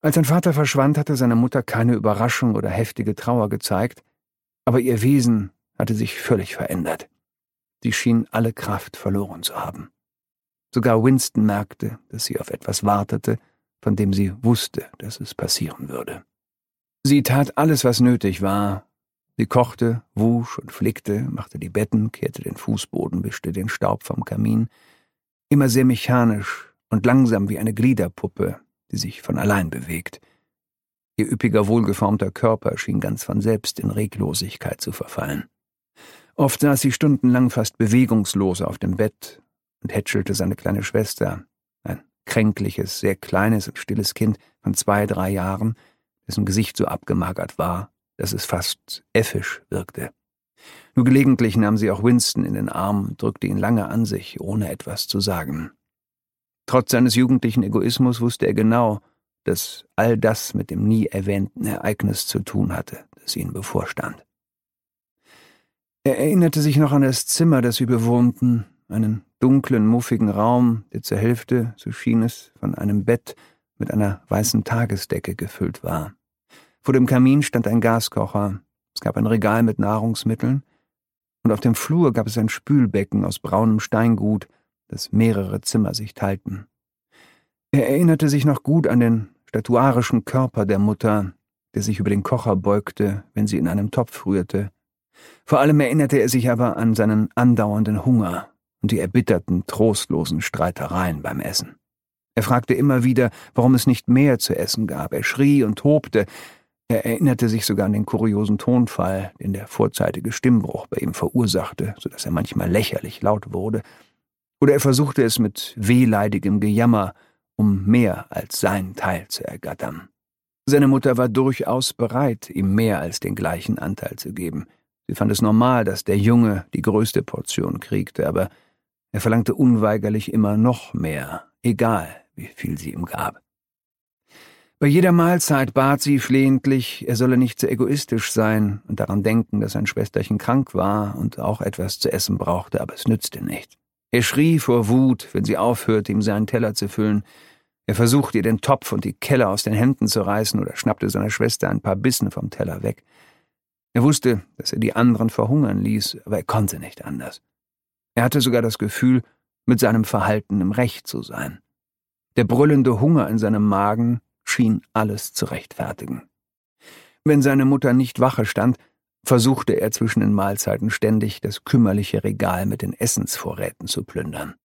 Als sein Vater verschwand, hatte seine Mutter keine Überraschung oder heftige Trauer gezeigt, aber ihr Wesen hatte sich völlig verändert. Sie schien alle Kraft verloren zu haben. Sogar Winston merkte, dass sie auf etwas wartete, von dem sie wusste, dass es passieren würde. Sie tat alles, was nötig war. Sie kochte, wusch und flickte, machte die Betten, kehrte den Fußboden, wischte den Staub vom Kamin. Immer sehr mechanisch und langsam wie eine Gliederpuppe, die sich von allein bewegt. Ihr üppiger, wohlgeformter Körper schien ganz von selbst in Reglosigkeit zu verfallen. Oft saß sie stundenlang fast bewegungslos auf dem Bett und hätschelte seine kleine Schwester, ein kränkliches, sehr kleines und stilles Kind von 2, 3 Jahren, dessen Gesicht so abgemagert war, dass es fast äffisch wirkte. Nur gelegentlich nahm sie auch Winston in den Arm und drückte ihn lange an sich, ohne etwas zu sagen. Trotz seines jugendlichen Egoismus wusste er genau, dass all das mit dem nie erwähnten Ereignis zu tun hatte, das ihnen bevorstand. Er erinnerte sich noch an das Zimmer, das sie bewohnten, einen dunklen, muffigen Raum, der zur Hälfte, so schien es, von einem Bett mit einer weißen Tagesdecke gefüllt war. Vor dem Kamin stand ein Gaskocher, es gab ein Regal mit Nahrungsmitteln, und auf dem Flur gab es ein Spülbecken aus braunem Steingut, das mehrere Zimmer sich teilten. Er erinnerte sich noch gut an den statuarischen Körper der Mutter, der sich über den Kocher beugte, wenn sie in einem Topf rührte. Vor allem erinnerte er sich aber an seinen andauernden Hunger und die erbitterten, trostlosen Streitereien beim Essen. Er fragte immer wieder, warum es nicht mehr zu essen gab. Er schrie und tobte. Er erinnerte sich sogar an den kuriosen Tonfall, den der vorzeitige Stimmbruch bei ihm verursachte, so dass er manchmal lächerlich laut wurde. Oder er versuchte es mit wehleidigem Gejammer, um mehr als sein Teil zu ergattern. Seine Mutter war durchaus bereit, ihm mehr als den gleichen Anteil zu geben. Sie fand es normal, dass der Junge die größte Portion kriegte, aber er verlangte unweigerlich immer noch mehr, egal wie viel sie ihm gab. Bei jeder Mahlzeit bat sie flehentlich, er solle nicht so egoistisch sein und daran denken, dass sein Schwesterchen krank war und auch etwas zu essen brauchte, aber es nützte nicht. Er schrie vor Wut, wenn sie aufhörte, ihm seinen Teller zu füllen. Er versuchte, ihr den Topf und die Kelle aus den Händen zu reißen oder schnappte seiner Schwester ein paar Bissen vom Teller weg. Er wusste, dass er die anderen verhungern ließ, aber er konnte nicht anders. Er hatte sogar das Gefühl, mit seinem Verhalten im Recht zu sein. Der brüllende Hunger in seinem Magen schien alles zu rechtfertigen. Wenn seine Mutter nicht Wache stand, versuchte er zwischen den Mahlzeiten ständig, das kümmerliche Regal mit den Essensvorräten zu plündern.